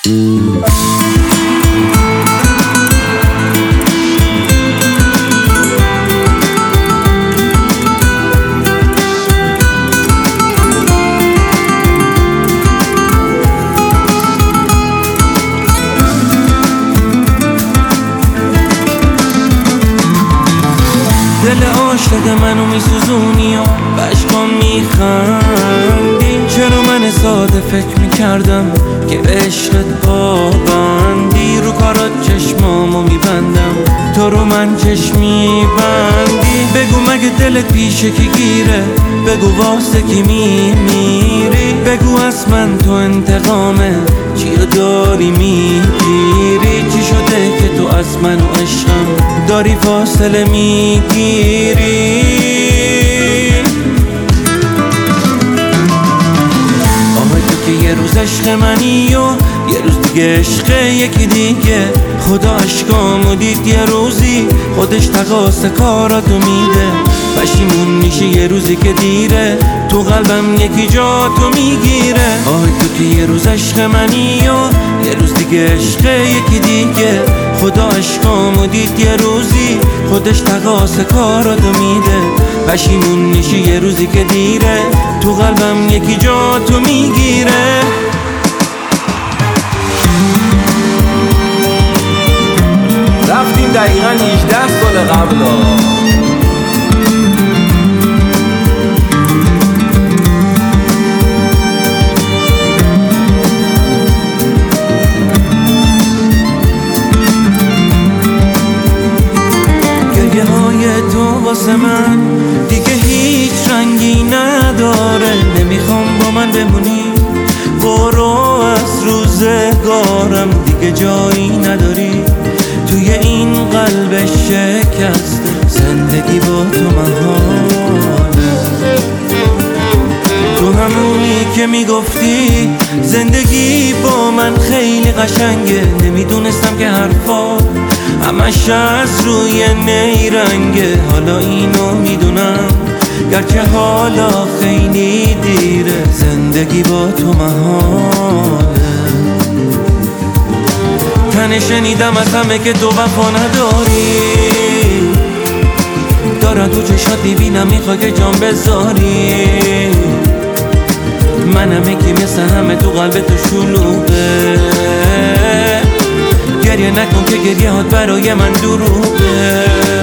دل عاشق منو میسوزونی و بشکام میخندی. چرا من ساده فکر میکردم که عشقت پابندی. رو کارات چشمامو میبندم تو رو من چشم میبندی. بگو مگه دلت پیشه کی گیره، بگو واسه کی میمیری. بگو از من تو انتقامه چیو داری میگیری. چی شده که تو از من و عشقم داری فاصله میگیری. آه تو که یه روز عشق منی و یه روز دیگه عشق یکی دیگه. خدا عشقامو دید یه روزی خودش تقاس کاراتو میده. پشیمون میشه یه روزی که دیره تو قلبم یکی جا تو میگیره. آه تو که یه روز عشق منی و یه روز دیگه عشق یکی دیگه. خدا عشقامو دید یه روزی خودش تقاس کاراتو میده. پشیمون میشه یه روزی که دیره تو قلبم یکی جا تو میگیره. رفتیم دقیقا 18 سال قبل. گریه های تو واسه من دیگه هیچ رنگی نداره. نمیخوام با من بمونی، برو از روزگارم دیگه جایی نداری. توی این قلب شکست زندگی با تو محاله. تو همونی که میگفتی زندگی با من خیلی قشنگه. نمیدونستم که حرفا همش از روی نیرنگه. حالا اینو میدونم گرچه حالا خیلی دیره. زندگی با تو محاله. تنه شنیدم از همه که تو وفا نداری. دارم تو چشات میبینم میخوای که جان بذاری. منم یکی مثل همه تو قلب تو شلوغه. گریه نکن که گریه هات برای من دروغه.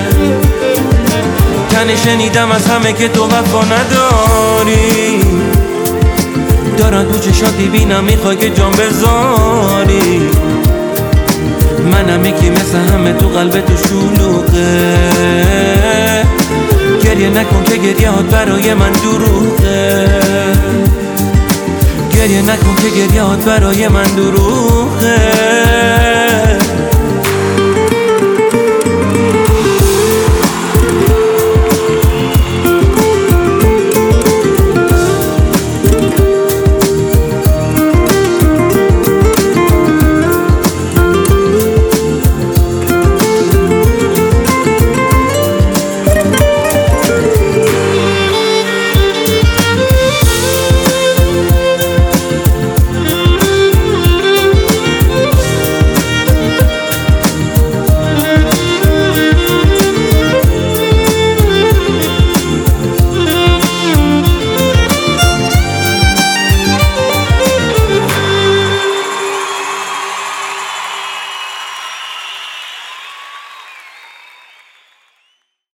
تنه شنیدم از همه که تو وفا نداری. دارم تو چشات میبینم میخوای که جان بذاری. منم یکی مثل همه تو قلب تو شلوغه. گریه نکن که گریه هات برای من دروغه. گریه نکن که گریه هات برای من دروغه.